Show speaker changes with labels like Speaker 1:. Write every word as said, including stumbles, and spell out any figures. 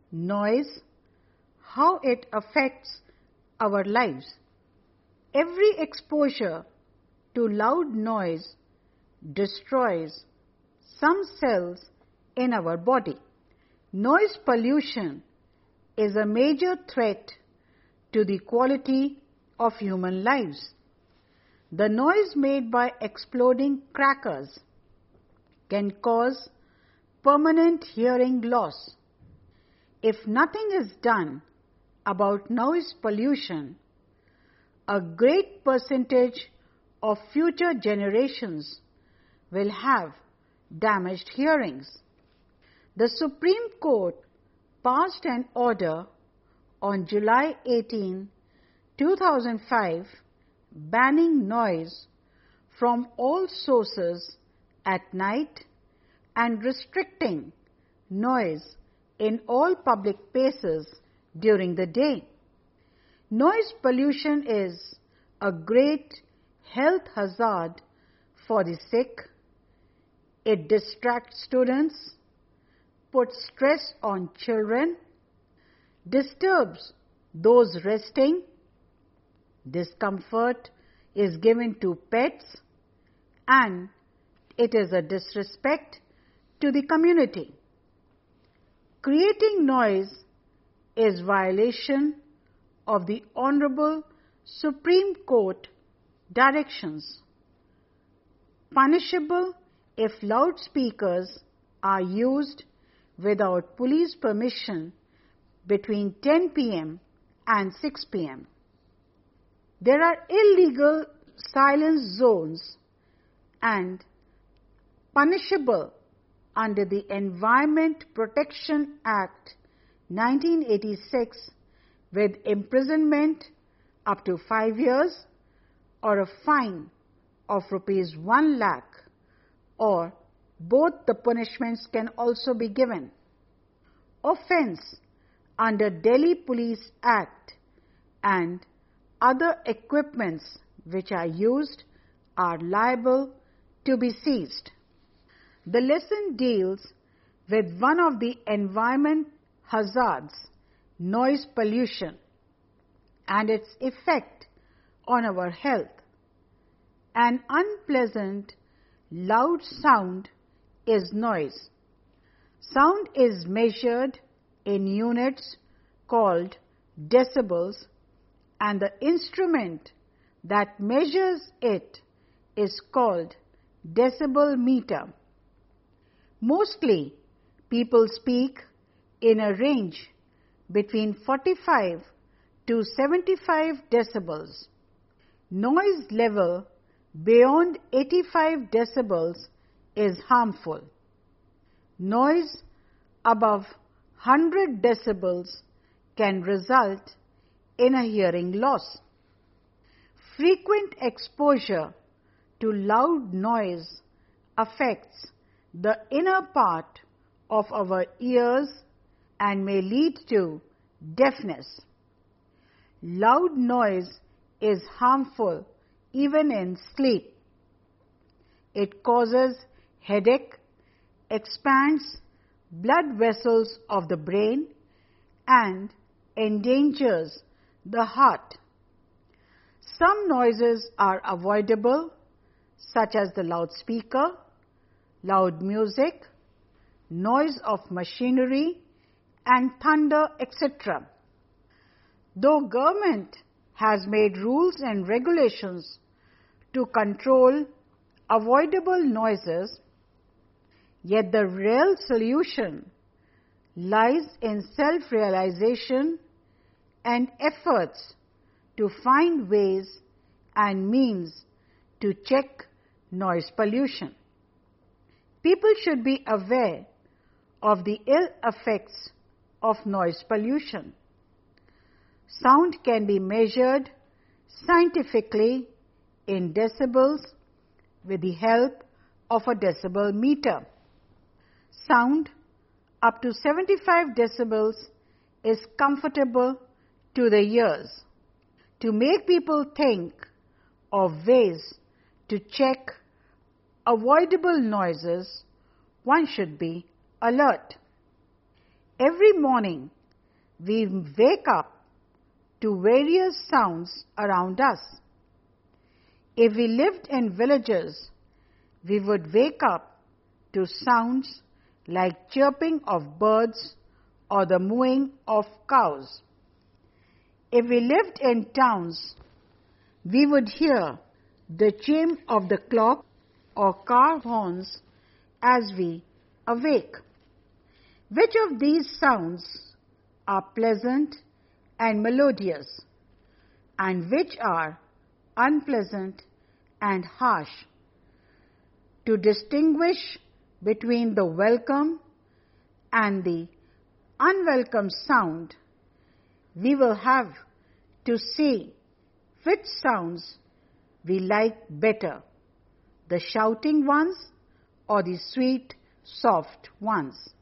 Speaker 1: Noise, how it affects our lives. Every exposure to loud noise destroys some cells in our body. Noise pollution is a major threat to the quality of human lives. The noise made by exploding crackers can cause permanent hearing loss. If nothing is done about noise pollution, a great percentage of future generations will have damaged hearings. The Supreme Court passed an order on July eighteenth, two thousand five, banning noise from all sources at night and restricting noise in all public places during the day. Noise pollution is a great health hazard for the sick. It distracts students, puts stress on children, disturbs those resting, discomfort is given to pets, and it is a disrespect to the community. Creating noise is violation of the Honorable Supreme Court directions, punishable if loudspeakers are used without police permission between ten p m and six p m There are illegal silence zones and punishable under the Environment Protection Act nineteen eighty-six with imprisonment up to five years or a fine of rupees one lakh, or both the punishments can also be given. Offence under Delhi Police Act and other equipments which are used are liable to be seized. The lesson deals with one of the environment hazards, noise pollution, and its effect on our health. An unpleasant, loud sound is noise. Sound is measured in units called decibels, and the instrument that measures it is called decibel meter. Mostly, people speak in a range between forty-five to seventy-five decibels. Noise level beyond eighty-five decibels is harmful. Noise above one hundred decibels can result in a hearing loss. Frequent exposure to loud noise affects the inner part of our ears and may lead to deafness. Loud noise is harmful even in sleep. It causes headache, expands blood vessels of the brain, and endangers the heart. Some noises are avoidable, such as the loudspeaker, loud music, noise of machinery, and thunder, et cetera. Though government has made rules and regulations to control avoidable noises, yet the real solution lies in self-realization and efforts to find ways and means to check noise pollution. People should be aware of the ill effects of noise pollution. Sound can be measured scientifically in decibels with the help of a decibel meter. Sound up to seventy-five decibels is comfortable to the ears. To make people think of ways to check avoidable noises, one should be alert. Every morning we wake up to various sounds around us. If we lived in villages, we would wake up to sounds like chirping of birds or the mooing of cows. If we lived in towns, we would hear the chime of the clock or car horns as we awake. Which of these sounds are pleasant and melodious, and which are unpleasant and harsh? To distinguish between the welcome and the unwelcome sound, we will have to see which sounds we like better, the shouting ones or the sweet, soft ones.